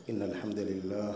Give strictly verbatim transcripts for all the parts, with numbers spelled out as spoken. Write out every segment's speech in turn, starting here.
إن الحمد لله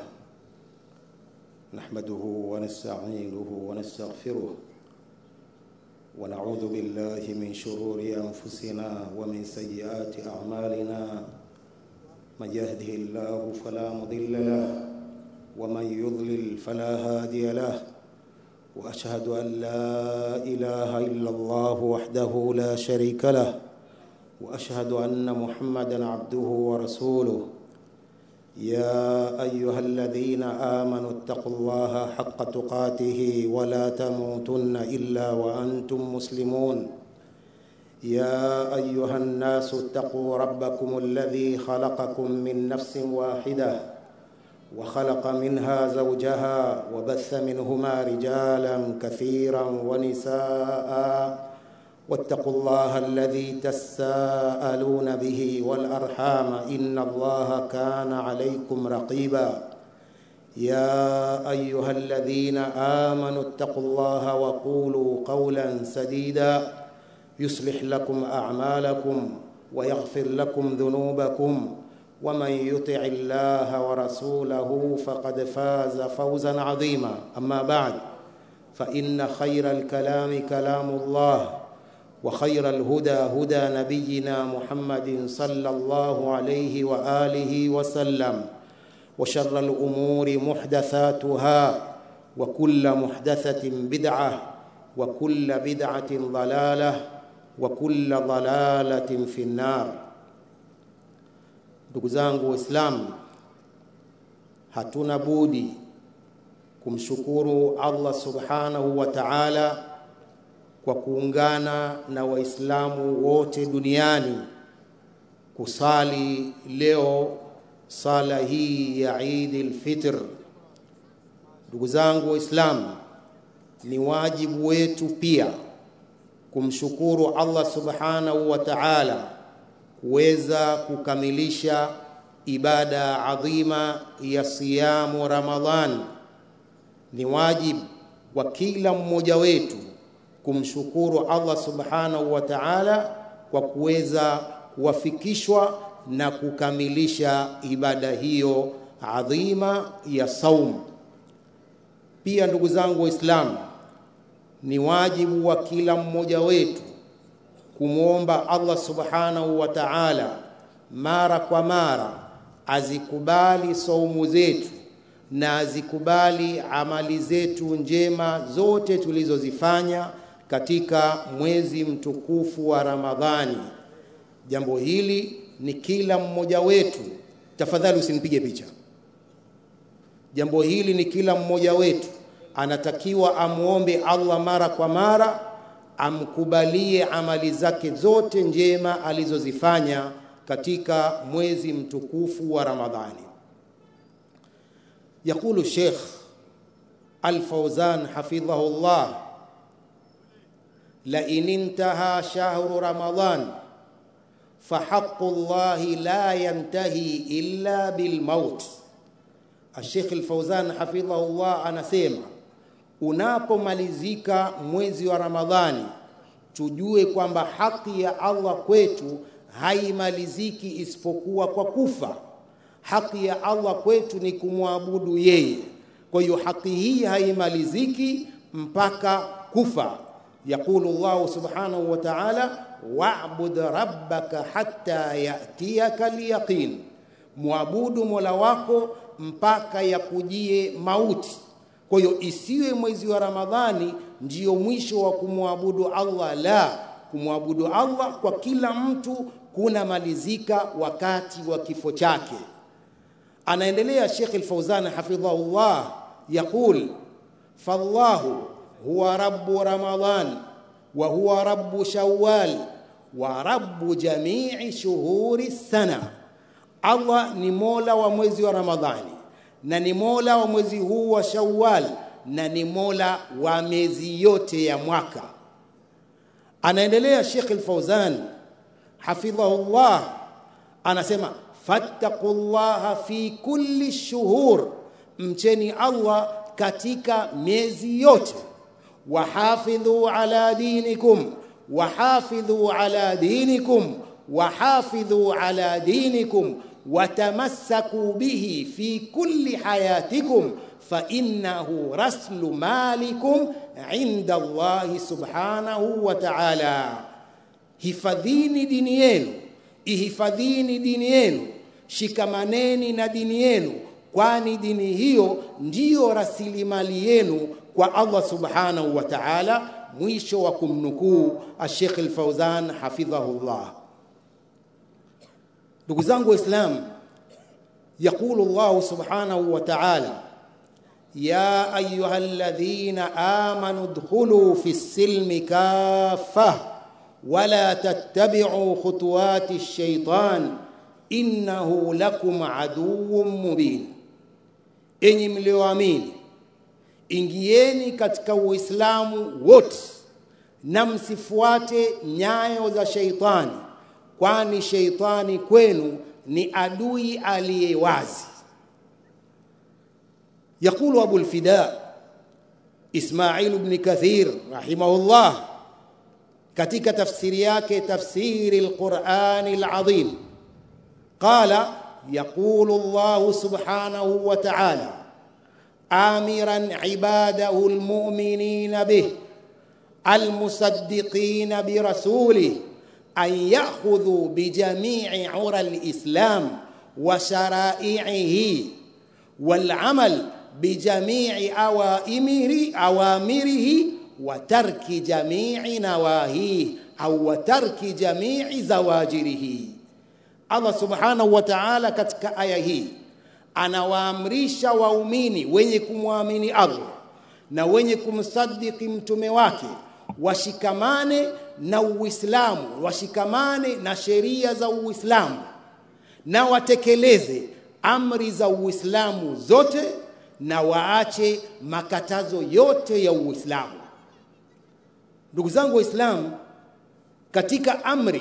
نحمده ونستعينه ونستغفره ونعوذ بالله من شرور أنفسنا ومن سيئات أعمالنا من يهده الله فلا مضل له ومن يضلل فلا هادي له وأشهد أن لا إله إلا الله وحده لا شريك له وأشهد أن محمدًا عبده ورسوله يا أيها الذين آمنوا اتقوا الله حق تقاته ولا تموتن إلا وأنتم مسلمون يا أيها الناس اتقوا ربكم الذي خلقكم من نفس واحدة وخلق منها زوجها وبث منهما رجالا كثيرا ونساء واتقوا الله الذي تساءلون به والأرحام إن الله كان عليكم رقيبا يا أيها الذين آمنوا اتقوا الله وقولوا قولا سديدا يصلح لكم أعمالكم ويغفر لكم ذنوبكم ومن يطع الله ورسوله فقد فاز فوزا عظيما أما بعد فإن خير الكلام كلام الله وخير الهدى هدى نبينا محمد صلى الله عليه وآله وسلم وشر الأمور محدثاتها وكل محدثة بدعة وكل بدعة ضلالة وكل ضلالة في النار. Ndugu zangu Waislamu, hatuna budi kumshukuru Allah subhanahu wa ta'ala kwa kuungana na Waislamu wote duniani kusali leo sala hii ya Eid al-Fitr. Ndugu zangu Waislamu, ni wajibu wetu pia kumshukuru Allah subhanahu wa ta'ala kuweza kukamilisha ibada adhima ya siyamu Ramadhan. Ni wajibu wa kila mmoja wetu kumshukuru Allah subhanahu wa ta'ala kwa kuweza kuwafikishwa na kukamilisha ibada hiyo adhima ya saum. Pia ndugu zangu Waislamu, ni wajibu wa kila mmoja wetu kumuomba Allah subhanahu wa ta'ala mara kwa mara azikubali saumu zetu na azikubali amali zetu njema zote tulizozifanya katika mwezi mtukufu wa Ramadhani. Jambo hili ni kila mmoja wetu, tafadhali usinipige picha. Jambo hili ni kila mmoja wetu anatakiwa amuombe Allah mara kwa mara amkubalie amali zake zote njema alizozifanya katika mwezi mtukufu wa Ramadhani. يقول الشيخ الفوزان حفظه الله: لئن انتهى شهر رمضان فحق الله لا ينتهي إلا بالموت. الشيخ الفوزان حفظه الله anasema, unapomalizika mwezi wa Ramadhani tujue kwamba haki ya Allah kwetu haimaliziki isipokuwa kwa kufa. Haki ya Allah kwetu ni kumwabudu yeye. Kwa hiyo haki hii haimaliziki mpaka kufa. Yaqulu Allah subhanahu wa ta'ala: wa'bud rabbaka hatta ya'tiyaka al-yaqin. Muabudu Mola wako mpaka yakujie mauti. Kwa hiyo isiwe mwezi wa Ramadhani ndio mwisho wa kumwabudu Allah. La, kumwabudu Allah kwa kila mtu kuna malizika wakati wa kifo chake. Anaendelea Sheikh Al-Fawzan hafidhahullah yaqul: fallahu huwa rabbu Ramadhan wa huwa rabbu Shawwal wa rabbu jami'i shuhuri sana. Allah ni Mola wa mwezi wa Ramadhani na ni Mola wa mwezi huu wa Shawwal na ni Mola wa miezi yote ya mwaka. Anaendelea Sheikh Al-Fawzan hafidhahullah anasema: fattaqullaha fi kulli shuhur, mcheni Allah katika miezi yote. Wahafidhu ala dinikum wahafidhu ala dinikum wahafidhu ala dinikum watamassaku bihi fi kulli hayatikum fa innahu raslu malikum inda Allah subhanahu wa ta'ala. Hifadhini dini yenu, ihifadhini dini yenu, shikamaneni na dini yenu, kwani dini hiyo ndiyo rasilimali yenu kwa Allah subhanahu wa ta'ala. Mwisho wa kumnukuu Sheikh Al-Fawzan hafidhahullah. Ndugu zangu Waislamu, يقول الله سبحانه وتعالى: يا أيها الذين آمنوا ادخلوا في السلم كافة ولا تتبعوا خطوات الشيطان إنه لكم عدو مبين. Enyi mlioamini, ingieni katika Uislamu wote na msifuate nyayo za sheitani, kwani sheitani kwenu ni adui aliyewazi. يقول أبو الفداء إسماعيل بن كثير رحمه الله katika tafsiri yake tafsiri al-Qur'an al-Azim, قال: يقول الله سبحانه وتعالى آمرا عباده المؤمنين به المصدقين برسوله أن يأخذوا بجميع عرى الإسلام وشرائعه والعمل بجميع أوامره أوامره وترك جميع نواهيه أو وترك جميع زواجره. Allah subhanahu wa ta'ala katika aya hii anawaamrisha waumini wenye kumwamini Allah na wenye kumsadiki mtume wake washikamane na Uislamu, washikamane na sheria za Uislamu na watekeleze amri za Uislamu zote na waache makatazo yote ya Uislamu. Ndugu zangu Waislamu, katika amri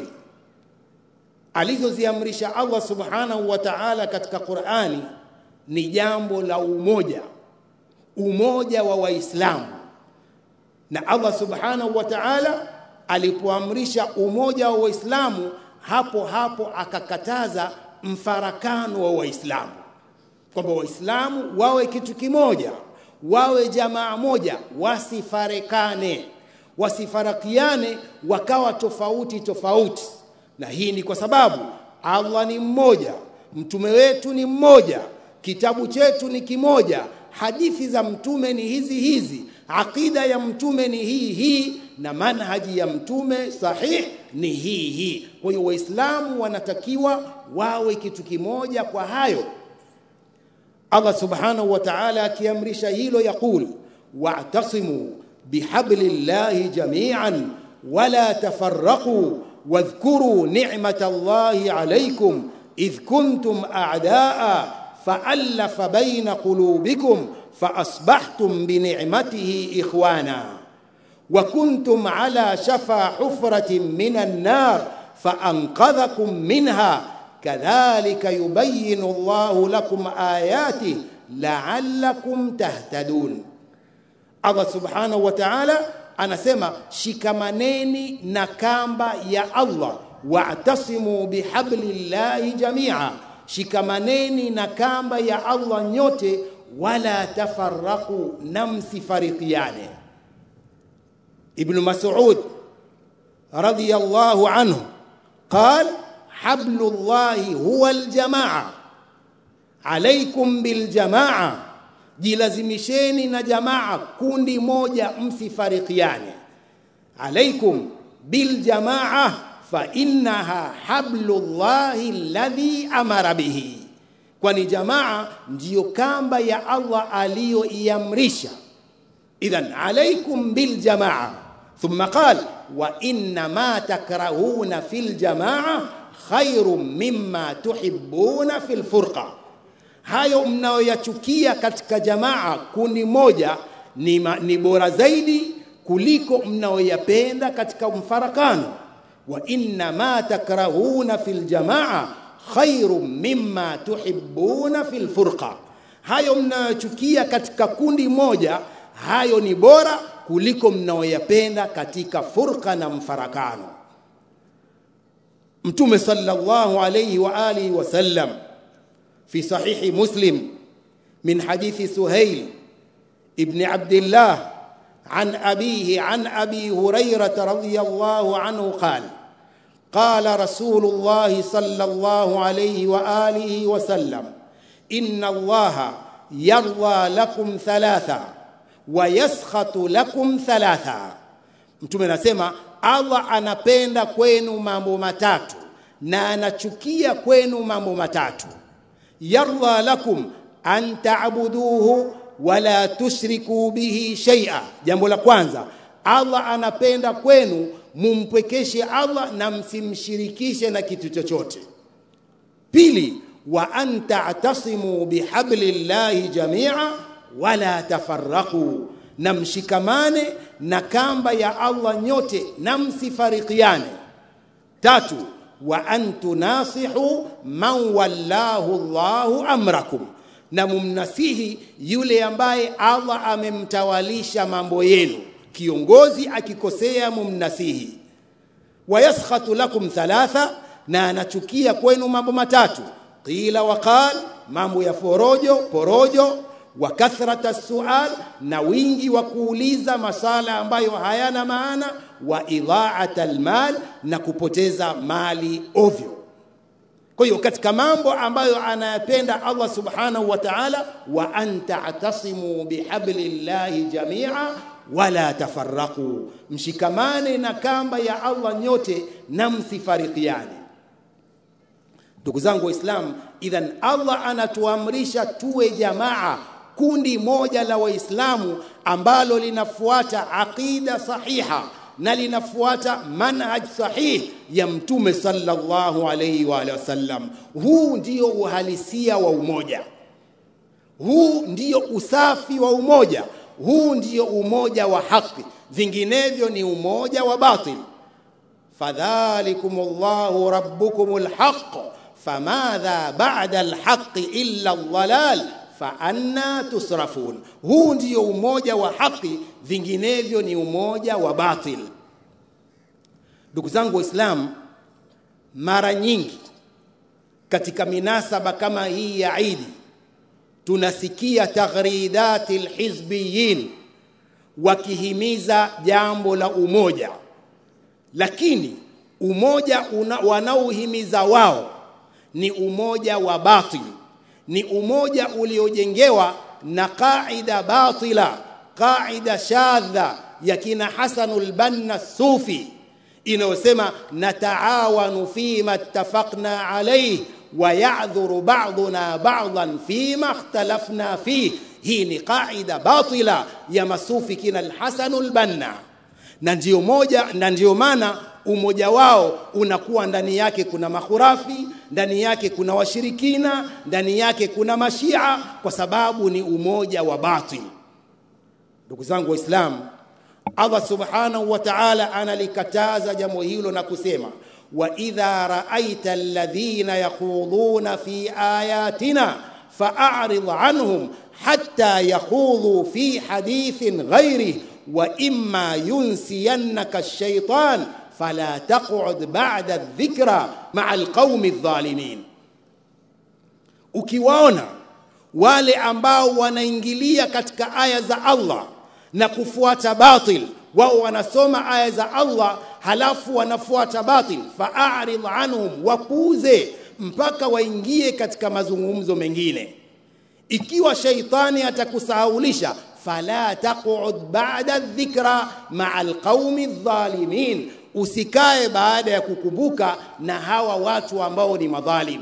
alizoziamrisha Allah subhanahu wa ta'ala katika Qur'ani ni jambo la umoja, umoja wa Waislamu. Na Allah subhanahu wa ta'ala alipoamrisha umoja wa Waislamu, hapo hapo akakataza mfarakano wa Waislamu, kwamba Waislamu wawe kitu kimoja, wawe jamaa moja, wasifarekane, wasifarakiane wakawa tofauti tofauti. Na hii ni kwa sababu Allah ni mmoja, mtume wetu ni mmoja, kitabu chetu ni kimoja, hadithi za mtume ni hizi hizi, akida ya mtume ni hii hii, na manhaji ya mtume sahih ni hii hii. Kwa hiyo Waislamu wanatakiwa wawe kitu kimoja. Kwa hayo Allah subhanahu wa ta'ala akiamrisha hilo, yaqul: wa'tasimu bihablillahi jami'an wala tafarraqu واذكروا نعمة الله عليكم إذ كنتم أعداء فألف بين قلوبكم فأصبحتم بنعمته إخوانا وكنتم على شفا حفرة من النار فأنقذكم منها كذلك يبين الله لكم آياته لعلكم تهتدون. الله سبحانه وتعالى anasema shikamaneni na kamba ya Allah, wa'tasimu bihablillahi jami'a, shikamaneni na kamba ya Allah nyote, wala tafarraqu, na msifarikiane. Ibn Mas'ud radiyallahu anhu قال: hablullahi huwa aljamaa, alaykum biljamaa, jilazimisheni na jamaa, kundi moja, msifarikiane. Alaikum bil jamaa fa innaha hablullahi alladhi amara bihi, kwani jamaa ndiyo kamba ya Allah aliyoiamrisha. Idhan alaikum bil jamaa. Thumma qala: wa inna ma takrahuna fil jamaa khairun mimma tuhibbuna fil furqa. Hayo mnayoyachukia katika jamaa, kundi moja, ni, ma, ni bora zaidi kuliko mnayoyapenda katika mfarakano. Wa inna ma takrahuna fil jamaa khairum mimma tuhibbuna fil furqa. Hayo mnayochukia katika kundi moja, hayo ni bora kuliko mnayoyapenda katika furqa na mfarakano. Mtume sallallahu alayhi wa alihi wasallam في صحيح مسلم من حديث سهيل ابن عبد الله عن أبيه عن أبي هريرة رضي الله عنه قال قال رسول الله صلى الله عليه وآله وسلم إن الله يرضى لكم ثلاثة ويسخط لكم ثلاثة. Mtume anasema Allah anapenda kwenu mambo matatu na anachukia kwenu mambo matatu. Yarda lakum an ta'buduhu wala tushriku bihi shay'a. Jambo la kwanza, Allah anapenda kwenu mumpwekeshe Allah na msimshirikishe na kitu chochote. Pili, wa an ta'tasimu bihablillahi jami'a wala tafarraqu, na mshikamane na kamba ya Allah nyote na msifarikiane. Tatu, wa an tunasihu man wallahu Allahu amrakum, na mumnasihi yule ambaye Allah amemtawalisha mambo yenu. Kiongozi akikosea mumnasihi. Wa yaskhatu lakum thalatha, na anachukia kwenu mambo matatu. Qila wa qal, mambo ya forojo porojo, wa kathrata sual, na wingi wa kuuliza masala ambayo hayana maana, wa idha'at almal, na kupoteza mali ovyo. Kwa hiyo katika mambo ambayo anayapenda Allah subhanahu wa ta'ala, wa anta atasimu bihablillahi jami'a wala tafarraqu, mshikamane na kamba ya Allah nyote na msifarikiane. Ndugu zangu Waislamu, idhan Allah anatuamrisha tuwe jamaa, kundi moja la Waislamu ambalo linafuata aqida sahiha na linafuata manhaj sahih ya Mtume sallallahu alayhi wa alihi wasallam. Huu ndio uhalisia wa umoja, huu ndio usafi wa umoja, huu ndio umoja wa haki, vinginevyo ni umoja wa batil. Fadhalikumullahu rabbukumul haqq famadha ba'da alhaqqi illa adh-dhalal fa anna tusrafun. Huu ndio umoja wa haki, vinginevyo ni umoja wa batil. Ndugu zangu Waislamu, mara nyingi katika minasaba kama hii ya Eid tunasikia taghridati alhizbiyin wakihimiza jambo la umoja, lakini umoja wanaohimiza wao ni umoja wa batil, ni umoja uliojengewa na qaida batila, qaida shadha ya kina Hasanul Banna Sufi inayosema nataawanu fima ittafaqna alayhi wa ya'dhuru ba'duna ba'dan fima ikhtalafna fihi. Hii ni qaida batila ya masufi kina Hasanul Banna, na ndio moja na ndio maana umoja wao unakuwa ndani yake kuna makhurafi, ndani yake kuna washirikina, ndani yake kuna mashia, kwa sababu ni umoja wa batil. Ndugu zangu Waislamu, Allah subhanahu wa ta'ala analikataza jambo hilo na kusema wa idha ra'aita alladhina yakhuduna fi ayatina fa'arid anhum hatta yakhudhu fi hadithin ghairi wa imma yunsiyannaka ash-shaytan fala taq'ud ba'da adh-dhikra ma'a al-qaumi adh-dhalimin. Ukiwaona wale ambao wanaingilia katika aya za Allah na kufuata batil, wao wanasoma aya za Allah halafu wanafuata batil, fa'arid anhum, wapuuze mpaka waingie katika mazungumzo mengine. Ikiwa shaitani atakusahaulisha, fala taq'ud ba'da adh-dhikra ma'a al-qaumi adh-dhalimin, usikae baada ya kukumbuka na hawa watu ambao ni madhalim.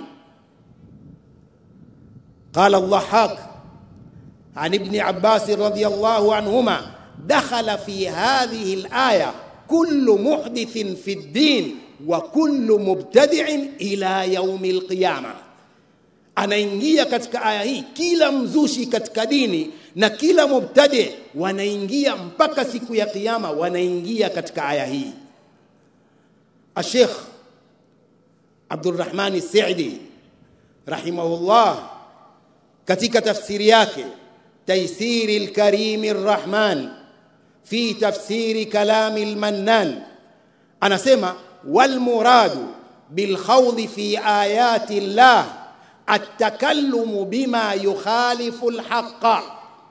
Qala Dhahhak عن ابن عباس رضي الله عنهما دخل في هذه الآية كل محدث في الدين وكل مبتدع إلى يوم القيامة. anaingia katika aya hii kila mzushi katika dini na kila mubtadi wanaingia mpaka siku ya kiyama, wanaingia katika aya hii. Sheikh Abdurrahman As-Sa'di rahimahullah katika tafsiri yake تيسير الكريم الرحمن في تفسير كلام المنان anasema والمراد بالخوض في آيات الله atakalumu bima yukhalifu alhaqa,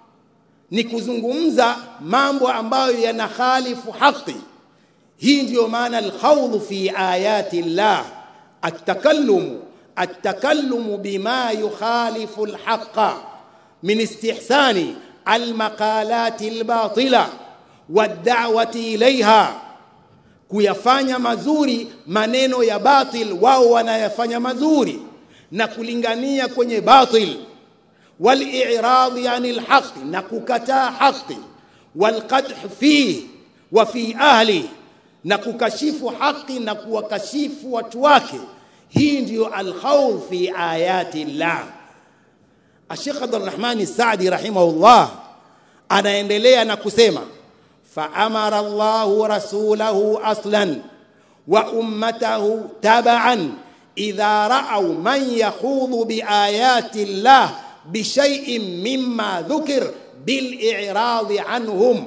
ni kuzungumza mambo ambayo yanakhalifu haki. Hii ndio maana alkhawdhu fi ayati llah, atakalumu atakalumu bima yukhalifu alhaqa min istihsani almaqalati albatila wad'awati ilayha, kuyafanya mazuri maneno ya batil, wao wanayafanya mazuri, na kulingania kwenye batil, wal-i'rad anil haqq, na kukataa haki, wal-qadh fihi wa fi ahli, na kukashifu haki na kuwakashifu watu wake. Hii ndio al-khawf fi ayati llah. Sheikh Abdurrahman Saadi rahimahullah anaendelea na kusema, fa amara Allahu rasulahu aslan wa ummatahu tab'an idha ra'aw man yakhudhu bi ayati llah bi shay'in mimma dhukir bil i'rad anhum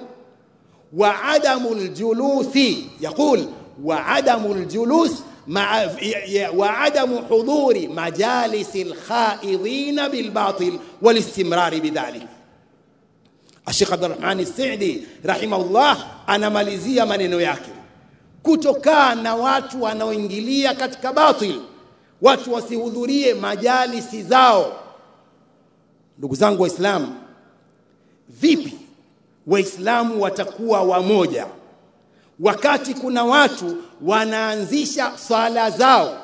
wa adamul julusi, yaqul wa adamul julus مع وعدم حضور مجالس الخائضين بالباطل والاستمرار بذلك. الشيخ عبد الرحمن السعدي رحمه الله anamalizia maneno yake, kutokaa na watu wanaoingilia katika batil, watu wasihudhurie majalisi zao. Ndugu zangu Waislamu, vipi Waislamu watakuwa wamoja wakati kuna watu wanaanzisha swala zao,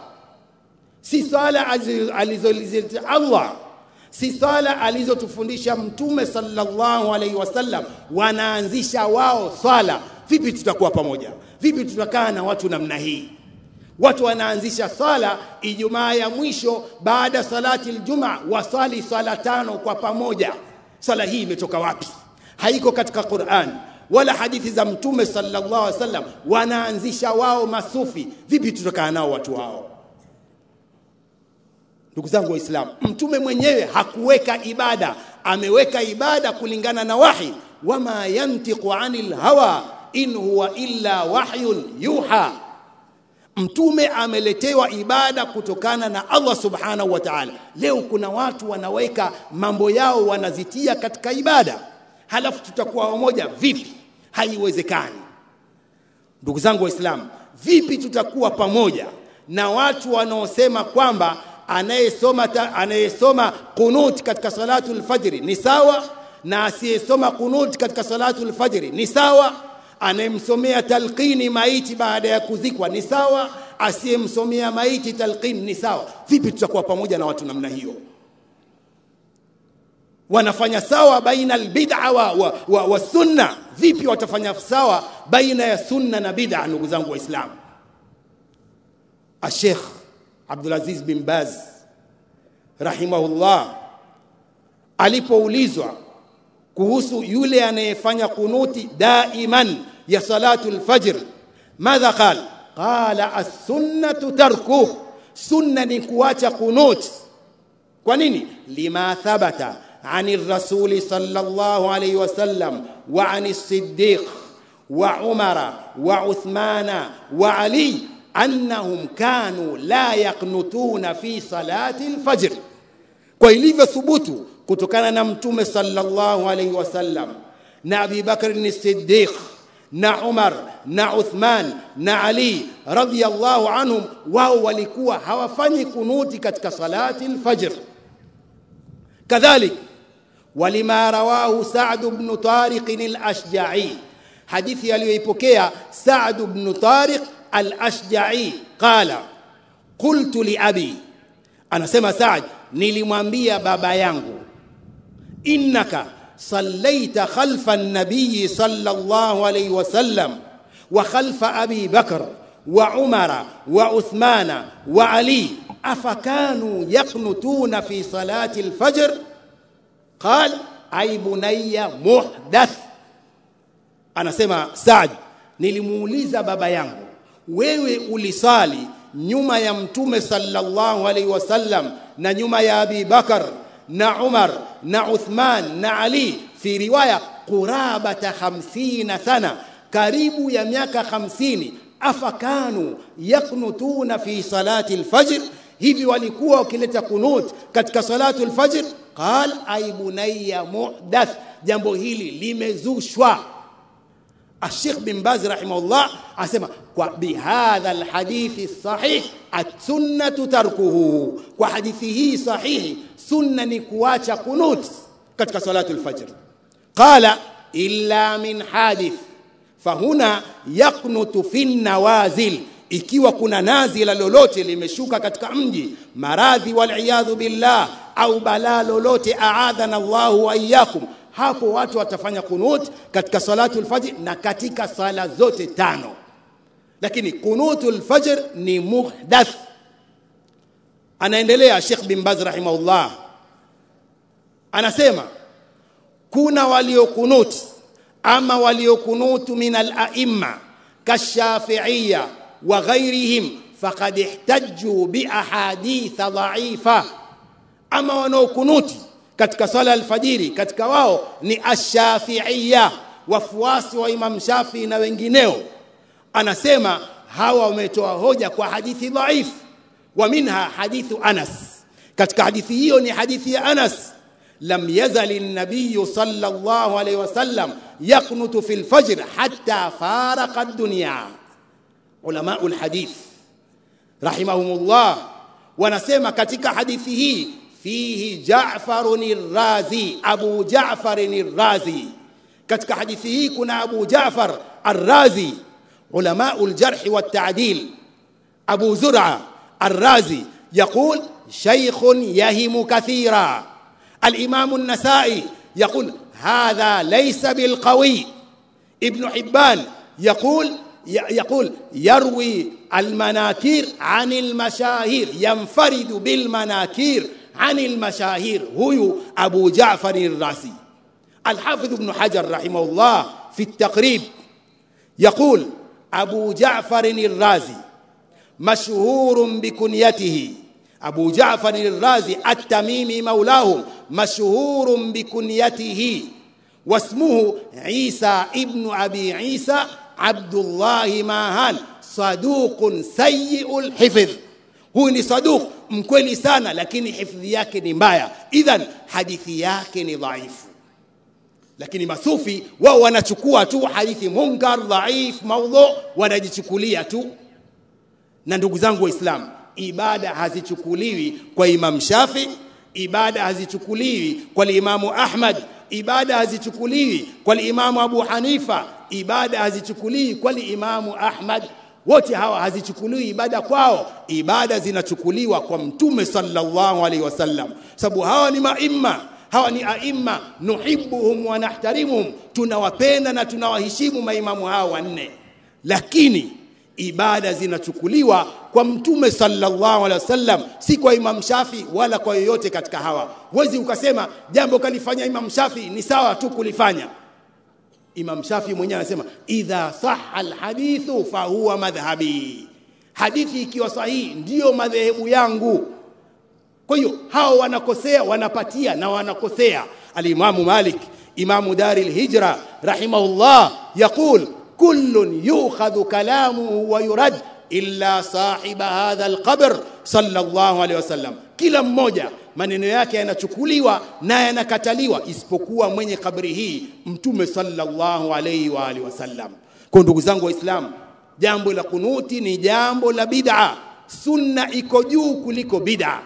si swala alizolizileta Allah, si swala alizotufundisha Mtume sallallahu alaihi wasallam, wanaanzisha wao swala? Vipi tutakuwa pamoja? Vipi tutakaa na watu namna hii? Watu wanaanzisha swala Ijumaa ya mwisho baada salati aljumaa, wasali swala tano kwa pamoja. Swala hii imetoka wapi? Haiko katika Qur'an wala hadithi za Mtume sallallahu alaihi wasallam. Wanaanzisha wao masufi. Vipi tutakaa nao watu hao? Ndugu zangu Waislamu, Mtume mwenyewe hakuweka ibada, ameweka ibada kulingana na wahi. Wama yantiqu anil hawa in huwa illa wahyun yuha. Mtume ameletewa ibada kutokana na Allah subhanahu wa ta'ala. Leo kuna watu wanaweka mambo yao wanazitia katika ibada, halafu tutakuwa wamoja? Vipi? Haiwezekani. Ndugu zangu Waislamu, vipi tutakuwa pamoja na watu wanaosema kwamba anayesoma anayesoma qunut katika salatu al-fajr ni sawa, na asiyesoma qunut katika salatu al-fajr ni sawa, anayemsomea talqini maiti baada ya kuzikwa ni sawa, asiyemsomea maiti talqini ni sawa? Vipi tutakuwa pamoja na watu namna hiyo? Wanafanya sawa baina albid'a wa, wa, wa, wa sunna. Vipi watafanya sawa baina ya sunna na bid'a? Ndugu zangu Waislamu, Sheikh Abdul Aziz bin Baz rahimahullah alipoulizwa kuhusu yule anayefanya kunuti daiman ya salatu al-fajr, madha qala? Qala as-sunnatu tarkuh, sunna ni kuacha kunut. Kwa nini? Lima thabata عن الرسول صلى الله عليه وسلم وعن الصديق وعمر وعثمان وعلي أنهم كانوا لا يقنطون في صلاة الفجر. kwa ilivyo thubutu kutokana na Mtume sallallahu alayhi wasallam na Abi Bakr as-Siddiq na Umar na Uthman na Ali radhiyallahu anhum, wao walikuwa hawafanyi kunuti katika salati al-fajr. Kadhalik walima rawahu Sa'd ibn Tariq al-Ashja'i, hadithi aliyoipokea Sa'd ibn Tariq al-Ashja'i, qala qultu li abi, anasema Sa'd, nilimwambia baba yangu, innaka sallaita khalfa an-nabiy sallallahu alayhi wasallam wa khalfa Abi Bakr wa Umara wa Uthmana wa Ali, afakanu yaqnutuna fi salati al-fajr? قال ay bunayya muhdath. Anasema Saad, nilimuuliza baba yangu, wewe ulisali nyuma ya Mtume sallallahu alaihi wasallam na nyuma ya Abi Bakar na Umar na Uthman na Ali, fi riwaya qurabata hamsina sana, karibu ya miaka hamsini. Afakanu yaknutuna fi salati al-fajr, hivi walikuwa wakileta kunut katika salatu al-fajr? Qal ay bunayya muhdath, jambo hili limezushwa. Sheikh bin Baz rahimahullah asema kwa bihadha alhadithi sahih at-sunnatu tarkuhu, kwa hadithi hii sahihi sunna ni kuacha kunut katika salatu al-fajr. Qala illa min hadith, fahuna yaqnutu fi nawazil, ikiwa kuna nazila lolote limeshuka katika mji, maradhi wal iyadhu billah, au balaa lolote, aadhana Allahu wa iyyakum, hapo watu watafanya kunut katika salatu al-fajr na katika sala zote tano. Lakini kunutul fajr ni muhdath. Anaendelea Sheikh bin Baz rahimahullah, anasema kuna waliokunut ama waliokunutu min al-a'imma kashafi'iyya wa ghayrihim faqad ihtajju bi ahadith dha'ifa. Ama wanaokunuti katika sala al-fajiri katika wao ni ash-shafi'iyya, wafuasi wa Imam Shafi na wengineo. Anasema hawa wametoa hoja kwa hadithi dhaif, wa minha hadithu Anas. Katika hadithi hiyo ni hadithi ya Anas, lam yazal an-nabiy sallallahu alayhi wasallam yaqnutu fil fajr hatta faraqa ad-dunya. Ulama al-hadith rahimahumullah wanasema katika hadithi hii fihi Ja'farun ar-Razi, Abu Ja'far ar-Razi. Katika hadithi hii kuna Abu Ja'far ar-Razi. علماء الجرح والتعديل أبو زرعة الرازي يقول شيخ يهم كثيرا. الإمام النسائي يقول هذا ليس بالقوي. ابن حبان يقول يقول يروي المناكير عن المشاهير، ينفرد بالمناكير عن المشاهير، هو أبو جعفر الرازي. الحافظ ابن حجر رحمه الله في التقريب يقول أبو جعفر الرازي مشهور بكنيته، أبو جعفر الرازي التميمي مولاه مشهور بكنيته، واسمه عيسى ابن أبي عيسى عبد الله ماهان، صدوق سيء الحفظ. هو ni صدوق mkweli sana, lakini hifadhi yake ni mbaya, idhan hadithi yake ni dhaifu. Lakini masufi wao wanachukua tu hadithi munkar, dhaif, maudhu, wanajichukulia tu. Na ndugu zangu waislamu, ibada hazichukuliwi kwa Imam Shafi, ibada hazichukuliwi kwa Imamu Ahmad, ibada hazichukuliwi kwa Imamu Abu Hanifa, ibada hazichukuliwi kwa Imamu Ahmad. Wote hawa hazichukuliwi ibada kwao, ibada zinachukuliwa kwa Mtume sallallahu alaihi wasallam, sababu hawa ni maimma, hawa ni aimma, nuhibbuhum wa nahtarimuhum, tunawapenda na tunawaheshimu maimamu hawa wanne. Lakini ibada zinachukuliwa kwa Mtume sallallahu alaihi wasallam, si kwa Imam Shafi wala kwa yoyote katika hawa. Huwezi ukasema jambo kalifanya Imam Shafi ni sawa tu kulifanya. Imam Shafi mwenyewe anasema idha sahha alhadithu fa huwa madhhabi, hadithi ikiwa sahihi ndio madhehebu yangu. Kwa hiyo hao wanakosea, wanapatia na wanakosea. Al-Imam Malik Imam Dar al-Hijra rahimahullah yaqul kullun yukhadhu kalamuhu wa yurad illa sahiba hadha al-qabr sallallahu alayhi wasallam, kila mmoja maneno yake yanachukuliwa na yanakataliwa isipokuwa mwenye kabri hii, Mtume sallallahu alayhi wa alihi wasallam. Kwa ndugu zangu waislamu, jambo la kunuti ni jambo la bid'a. Sunna iko juu kuliko bid'a.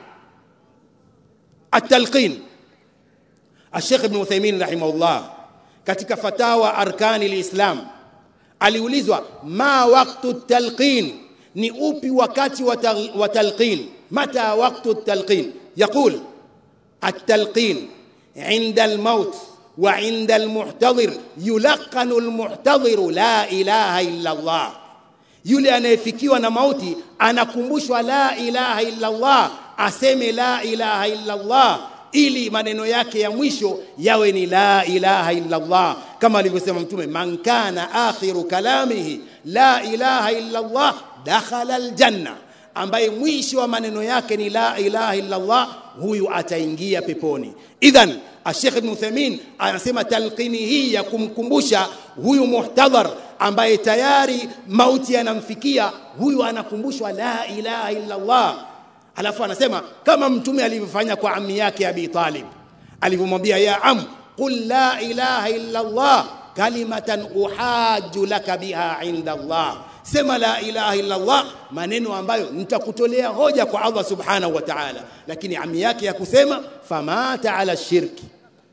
At-talqin, Sheikh Ibn Uthaymeen rahimahullah katika fatawa arkani al-Islam aliulizwa ma waqtu at-talqin, ni upi wakati wa talqin, mata waqtu at-talqin? يقول التلقين عند الموت وعند المحتضر يلقن المحتضر لا إله إلا الله. yule anayefikiwa na mauti anakumbushwa la ilaha illa Allah, aseme la ilaha illa Allah ili maneno yake ya mwisho yawe ni la ilaha illa Allah, kama alivyosema Mtume, man kana akhiru kalamihi la ilaha illa Allah dakhala aljanna, ambaye mwisho wa maneno yake ni la ilaha illa Allah, huyu ataingia peponi. Idhan Sheikh Ibn Uthaymeen anasema talqini hii ya kumkumbusha huyu muhtadhar ambaye tayari mauti yanamfikia, huyu anakumbushwa la ilaha illa Allah. Alafu anasema kama mtume alivyofanya kwa ammi yake Abi Talib, alivyomwambia ya am qul la ilaha illa Allah kalimatan uhajju laka biha inda Allah, sema la ilaha illa Allah, maneno ambayo nitakutolea hoja kwa Allah subhanahu wa ta'ala. Lakini ammi yake ya kusema famata ala shirki.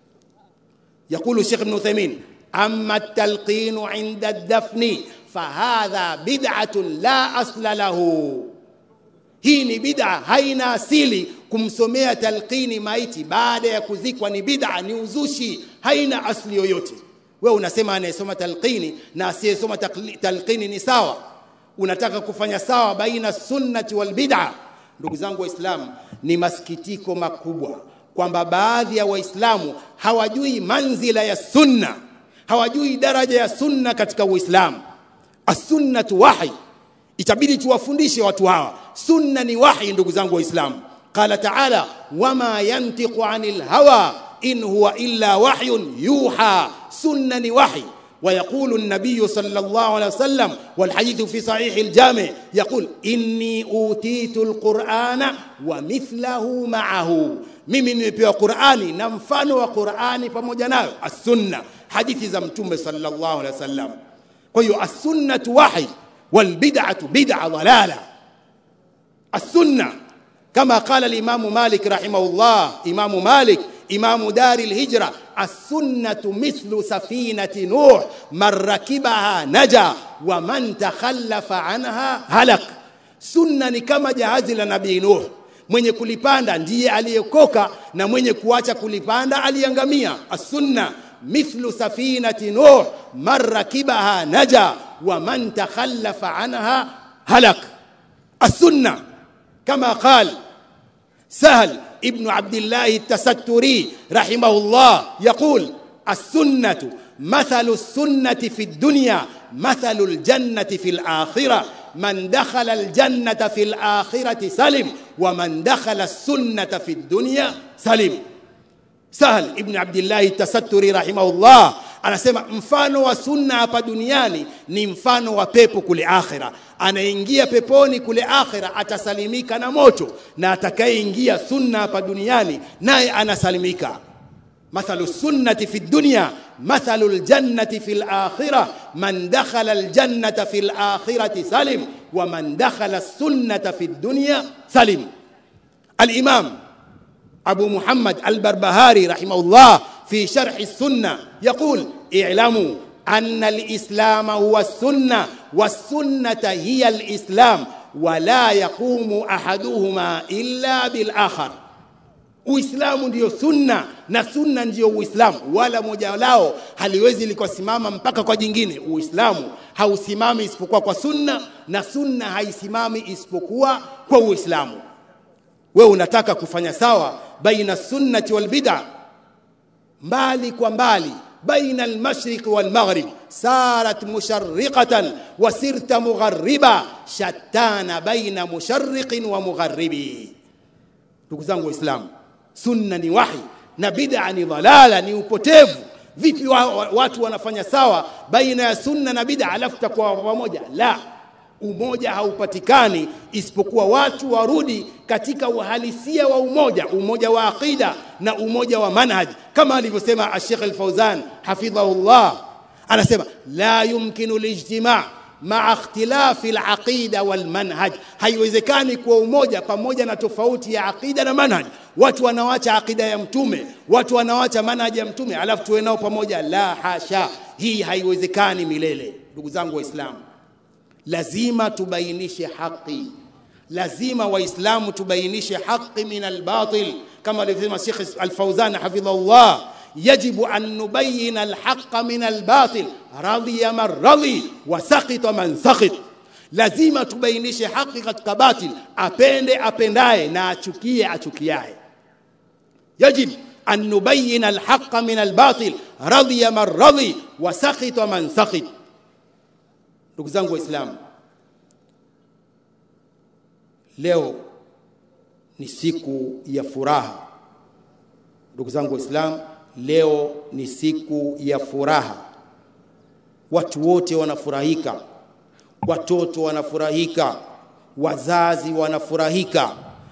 يقول الشيخ ابن عثيمين أما التلقين عند الدفن فهذا بدعة لا أصل له. hii ni bid'a, haina asili kumsomea talqini maiti baada ya kuzikwa. Ni bid'a, ni uzushi, haina asili yoyote. Wewe unasema anayesoma talqini na asiyesoma talqini ni sawa, unataka kufanya sawa baina sunnati wal bid'a. Ndugu zangu Waislamu, ni masikitiko makubwa kwamba baadhi ya Waislamu hawajui manzila ya sunna, hawajui daraja ya sunna katika Uislamu. As-sunnatu wahi, itabidi tuwafundishe watu hawa sunna ni wahi. Ndugu zangu Waislamu, qala ta'ala wama yantiqu anil hawa in huwa illa wahyun yuha, sunna ni wahi. ويقول النبي صلى الله عليه وسلم والحديث في صحيح الجامع يقول إني أوتيت القرآن ومثله معه, mimi nimepewa Qur'ani na mfano wa Qur'ani pamoja nayo. As-sunna, hadithi za mtume sallallahu alaihi wasallam. Kwa hiyo as-sunnatu wahi wal bid'atu bid'a dhalala. As-sunna kama qala al-Imam Malik rahimahullah, Imam Malik إمام دار الهجرة, السنة مثل سفينة نوح من ركبها نجا ومن تخلف عنها هلك. Sunna ni kama jahazi la Nabii Nuh, mwenye kulipanda ndiye aliyekoka na mwenye kuacha kulipanda aliangamia. As-sunna mithlu safinati Nuh man rakibaha naja wa man takhallafa anha halak. As-sunna kama qala Sahal ابن عبد الله التستري رحمه الله يقول السنة مثل السنة في الدنيا مثل الجنة في الآخرة من دخل الجنة في الآخرة سلم ومن دخل السنة في الدنيا سلم. Sahal ibn Abdullah at-Tasatturi rahimahullah anasema mfano wa sunna hapa duniani ni mfano wa pepo kule akhira. Anaingia peponi kule akhira atasalimika na moto, na atakayeingia sunna hapa duniani naye anasalimika. Mathalu sunnati fi dunya mathalu aljannati fil akhirah man dakhala aljannata fil akhirati salim wa man dakhala as-sunnata fi dunya salim. Al-Imam أبو محمد البربهاري رحمه الله في شرح السنة يقول اعلموا أن الإسلام هو السنة والسنة هي الإسلام ولا يقوم أحدهما إلا بالآخر. Uislamu ndio sunna na sunna ndio Uislamu, wala moja lao haliwezi likosimama mpaka kwa jingine. Uislamu hausimami isipokuwa kwa sunna na sunna haisimami isipokuwa kwa Uislamu. Wewe unataka kufanya sawa baina sunnati wal bid'a, mbali kwa mbali, baina al-mashriq wal maghrib, sarat musharriqatan wa sirta mughariba, shattana baina musharriqin wa mugharibi. Ndugu zangu Waislamu, sunna ni wahi na bid'a ni dhalala, ni upotevu. Vipi watu wanafanya sawa baina ya sunna na bid'a alafu takuwa pamoja? La, umoja haupatikani isipokuwa watu warudi katika uhalisia wa umoja, umoja wa aqida na umoja wa manhaj, kama alivyosema Sheikh Al-Fawzan hafidhahullah. Anasema la yumkinu al-ijtima' ma'a ikhtilafi al-aqida wal manhaj, haiwezekani kuwa umoja pamoja na tofauti ya aqida na manhaj. Watu wanawacha aqida ya mtume, watu wanawacha manhaj ya mtume, alafu tuwe nao pamoja. La hasha, hii haiwezekani milele. Ndugu zangu Waislamu, lazima tubainishe haki, lazima Waislamu tubainishe haki min al-batil, kama alivyosema Sheikh Al-Fawzan hafidhahullah, yajibu an nubayina al-haqqa min al-batil radiya man radi wa saqita man saqit. Lazima tubainishe haki katika batil, apende apendaye na achukie achukiaye. Yajib an nubayina al-haqqa min al-batil radiya man radi wa saqita man saqit. Ndugu zangu Waislamu, leo ni siku ya furaha. Ndugu zangu Waislamu, leo ni siku ya furaha. Watu wote wanafurahika, watoto wanafurahika, wazazi wanafurahika,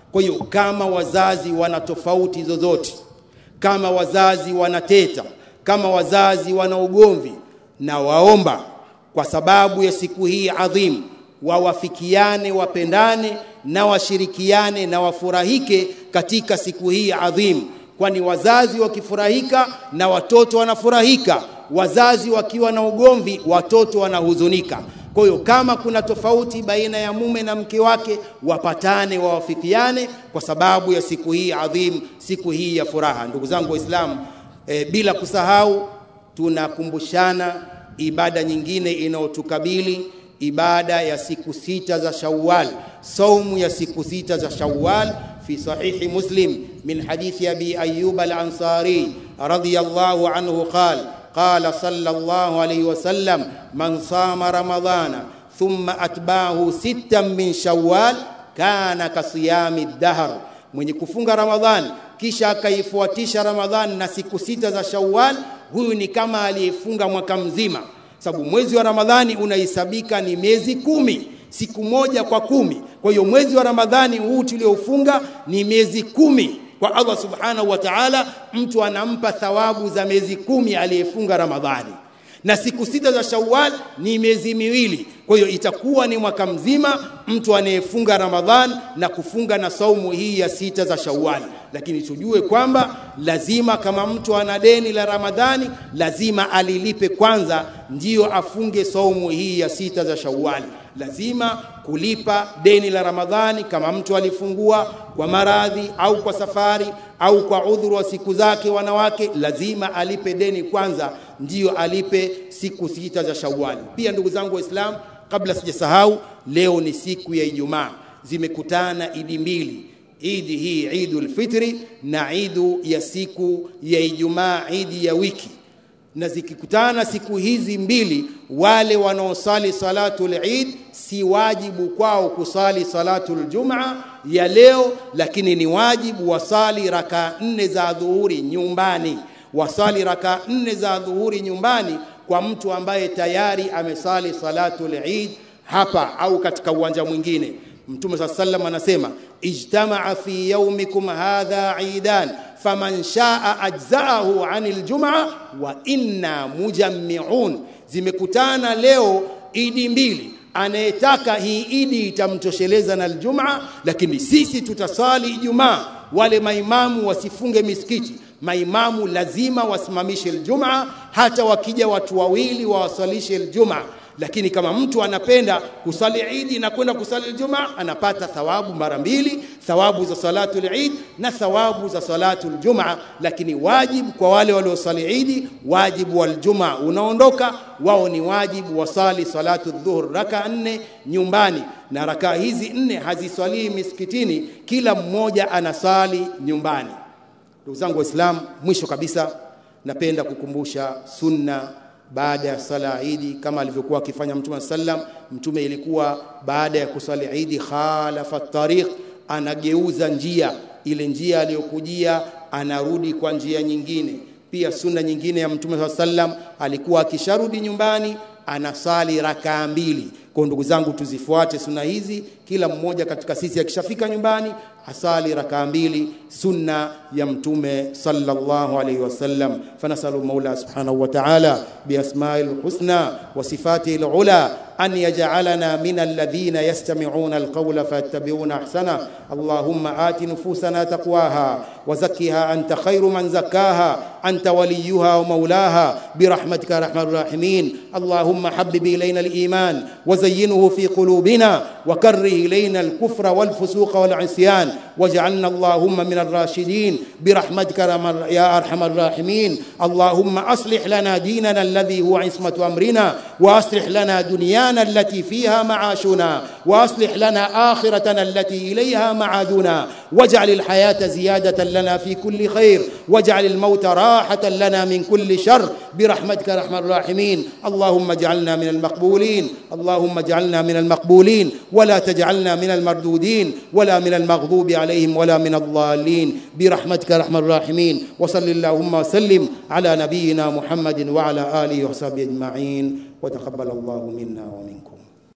Kwa hiyo kama wazazi wana tofauti zozote, kama wazazi wanateta, kama wazazi wana ugomvi, na waomba kwa sababu ya siku hii adhimu wawafikiane, wapendane na washirikiane na wafurahike katika siku hii adhimu. Kwani wazazi wakifurahika na watoto wanafurahika, wazazi wakiwa na ugomvi watoto wanahuzunika. Kwa hiyo kama kuna tofauti baina ya mume na mke wake, wapatane, wawafikiane kwa sababu ya siku hii adhimu, siku hii ya furaha. Ndugu zangu Waislamu, e, bila kusahau tunakumbushana ibada nyingine inayotukabili, ibada ya siku sita za Shawwal, saumu ya siku sita za Shawwal. في صحيح مسلم من حديث أبي أيوب الأنصاري رضي الله عنه قال قال صلى الله عليه وسلم من صام رمضان ثم أتبعه ستا من شوال كان كصيام الدهر. mwenye kufunga Ramadhan kisha akaifuatisha Ramadhan na siku sita za Shawwal, huyu ni kama aliyefunga mwaka mzima. Sababu mwezi wa Ramadhani unahesabika ni miezi kumi, siku moja kwa kumi. Kwa hiyo mwezi wa Ramadhani huu tuliofunga ni miezi kumi. Kwa Allah subhanahu wa ta'ala, mtu anampa thawabu za miezi kumi aliyefunga Ramadhani. Na siku sita za Shawwal ni miezi miwili. Kwa hiyo itakuwa ni mwaka mzima mtu anayefunga Ramadhan na kufunga na saumu hii ya sita za Shawwal. Lakini tujue kwamba lazima kama mtu ana deni la Ramadhani, lazima alilipe kwanza ndio afunge saumu hii ya sita za Shawwal. Lazima kulipa deni la Ramadhani kama mtu alifungua kwa maradhi au kwa safari au kwa udhuru wa siku zake wanawake, lazima alipe deni kwanza ndio alipe siku sita za Shawwal. Pia ndugu zangu Waislamu, kabla sijasahau, leo ni siku ya Ijumaa. Zimekutana idi mbili, idi hii Eidul Fitri na idu ya siku ya Ijumaa, idi ya wiki. Na zikikutana siku hizi mbili, wale wanaosali salatul Eid si wajibu kwao kusali salatul Jumaa ya leo, lakini ni wajibu wasali raka nne za dhuhuri nyumbani. Wasali raka nne za dhuhuri nyumbani kwa mtu ambaye tayari amesali salatul Eid hapa au katika uwanja mwingine. Mtume sallallahu alayhi wasallam anasema, ijtama'a fi yawmikum hadha eidan faman shaa ajza'ahu 'anil jum'a wa inna mujammi'un. Zimekutana leo idi mbili, anayetaka hii idi itamtosheleza na aljumaa, lakini sisi tutasali Ijumaa. Wale maimamu wasifunge misikiti, maimamu lazima wasimamishe aljumaa, hata wakija watu wawili wawasalishe aljumaa. Lakini kama mtu anapenda kusali Eid na kwenda kusali Ijumaa, anapata thawabu mara mbili, thawabu za salatul Eid na thawabu za salatul Jumaa. Lakini wajibu kwa wale waliosali Eid, wajibu wal Jumaa unaondoka, wao ni wajibu wasali salatu dhuhur raka nne nyumbani. Na raka hizi nne haziswali misikitini, kila mmoja anasali nyumbani. Ndugu zangu Waislamu, mwisho kabisa napenda kukumbusha sunna baada ya sala Eid kama alivyokuwa akifanya Mtume sallam. Mtume ilikuwa baada ya kusali Eid khalafa tariq, anageuza njia, ile njia aliyokujia anarudi kwa njia nyingine. Pia sunna nyingine ya Mtume sallam, alikuwa akisharudi nyumbani anasali rakaa mbili. Kwa ndugu zangu, tuzifuate sunna hizi, kila mmoja katika sisi akishafika nyumbani asali rakaa mbili, sunna ya Mtume sallallahu alayhi wasallam. Fanasalu Mola subhanahu wa ta'ala bi asma'il husna wa sifatihi al-ula an yaj'alana min alladhina yastami'una al-qawla fayattabi'una ahsana. Allahumma ati nufusana taqwaha wa zakkiha anta khayru man zakkaha anta waliyuha wa mawlaha birahmatika arhamar rahimin. Allahumma habbib ilayna al-iman wa zayyinhu fi qulubina wa karrih ilayna al-kufra wal fusuqa wal 'isyan waj'alna Allahumma min ar-rashidin birahmatika ya arhamar rahimin. Allahumma aslih lana dinana alladhi huwa 'ismatu amrina wa aslih lana dunyana التي فيها معاشنا وأصلح لنا آخرتنا التي إليها معادنا واجعل الحياة زيادة لنا في كل خير واجعل الموت راحة لنا من كل شر برحمتك أرحم الراحمين. اللهم اجعلنا من المقبولين اللهم اجعلنا من المقبولين ولا تجعلنا من المردودين ولا من المغضوب عليهم ولا من الضالين برحمتك أرحم الراحمين. وصل اللهم وسلم على نبينا محمد وعلى آله وصحبه أجمعين وتقبل الله منا ومنكم.